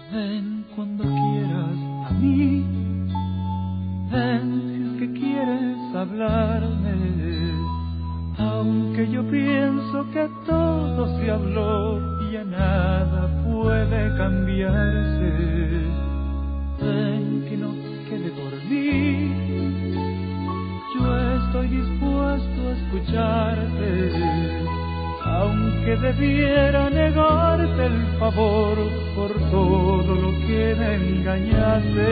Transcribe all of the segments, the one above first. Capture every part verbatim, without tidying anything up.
Ven cuando quieras a mí, ven si es que quieres hablarme, aunque yo pienso que todo se habló y ya nada puede cambiarse. Ven que no quede por mí, yo estoy dispuesto a escucharte, aunque debiera negarte el favor por todo lo que me engañaste.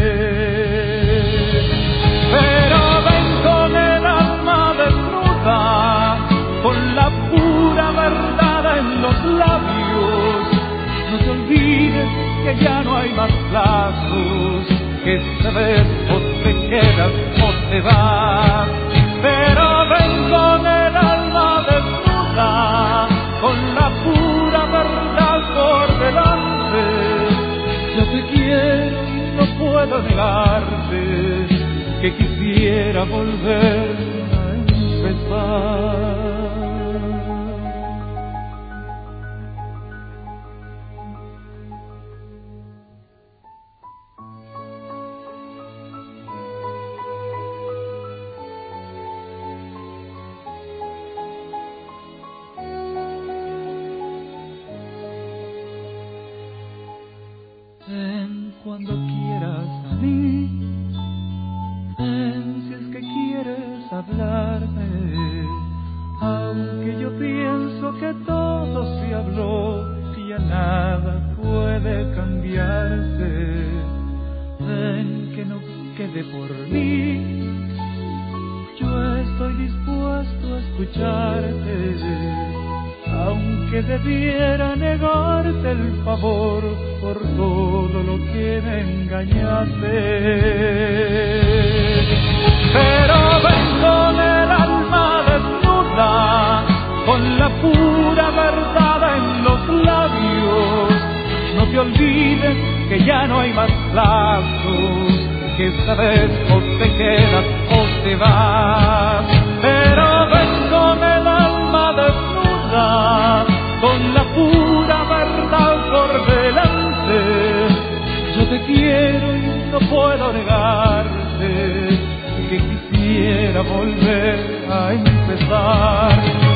Pero ven con el alma desnuda, con la pura verdad en los labios. No te olvides que ya no hay más plazos, que esta vez o te quedas o te vas. Pero ven con el alma desnuda, con la pura verdad por delante. Yo te quiero y no puedo negarte que quisiera volver a empezar. Ven cuando quieras a mí, ven si es que quieres hablarme, aunque yo pienso que todo se habló y ya nada puede cambiarse. Ven que no quede por mí, yo estoy dispuesto a escucharte, aunque debiera negarte el favor por todo lo que me engañaste. Pero ven con el alma desnuda, con la pura verdad en los labios. No te olvides que ya no hay más plazos, que esta vez o te quedas o te vas. Pero ven con el alma desnuda, con la pura verdad por delante. Yo te quiero y no puedo negarte que quisiera volver a empezar.